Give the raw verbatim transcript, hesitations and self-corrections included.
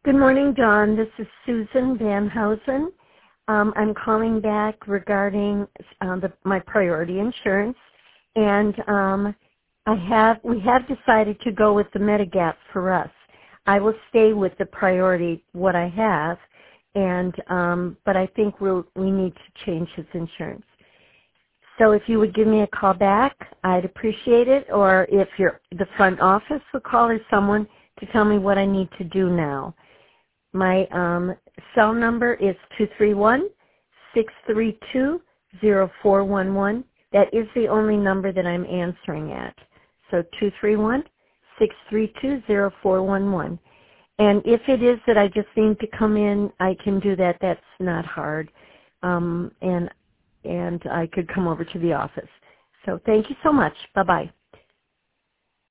Good morning, Dawn. This is Susan Van Housen. Um, I'm calling back regarding uh, the, my priority insurance, and um, I have we have decided to go with the Medigap for us. I will stay with the priority what I have, and um, but I think we'll, we need to change his insurance. So if you would give me a call back, I'd appreciate it. Or if you're the front office will call or someone to tell me what I need to do now. My um, cell number is two three one, six three two, zero four one one. That is the only number that I'm answering at. So two three one, six three two, zero four one one. And if it is that I just need to come in, I can do that. That's not hard. Um, and and I could come over to the office. So thank you so much. Bye-bye.